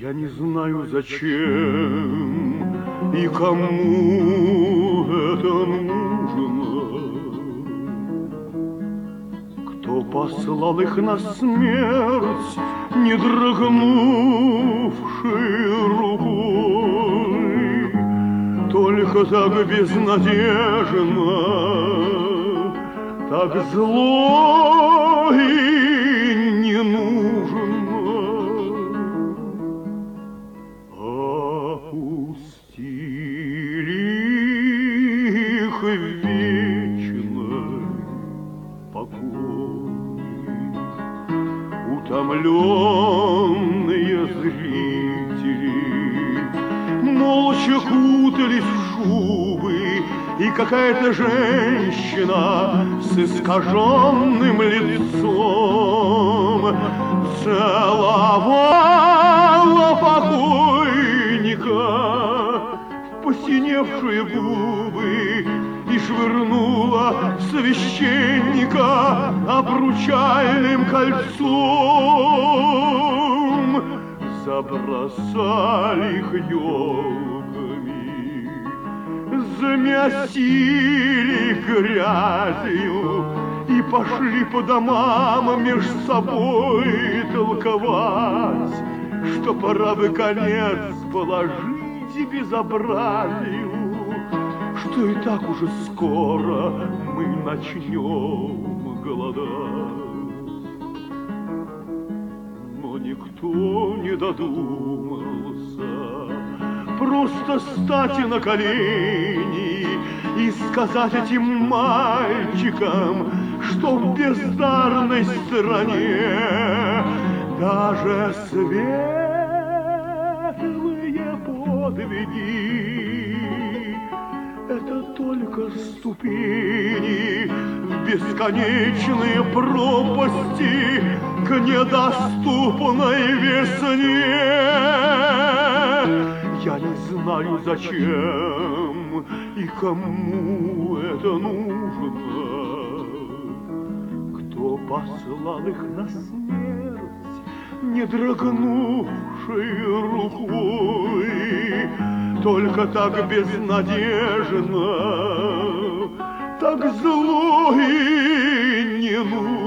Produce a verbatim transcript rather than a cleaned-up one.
Я не знаю, зачем и кому это нужно. Кто послал их на смерть, не дрогнувшей рукой, только так безнадежно, так зло и не нужно. Опустили их в вечный покой утомленные зрители, молча кутались в шубы, и какая-то женщина с искаженным лицом целовала покойника в посиневшие губы и швырнула священника обручальным кольцом. Забросали их елками, замесили грязью и пошли по домам меж собой толковать, что пора бы конец положить безобразию, что и так уже скоро мы начнем голодать. Но никто не додумался просто стать на колени и сказать этим мальчикам, что в бездарной стране даже светлые подвиги — это только ступени в бесконечные пропасти к недоступной весне. Я не знаю, зачем и кому это нужно. Кто послал их на смерть, не дрогнувшей рукой, только так безнадежно, так зло и не нужно.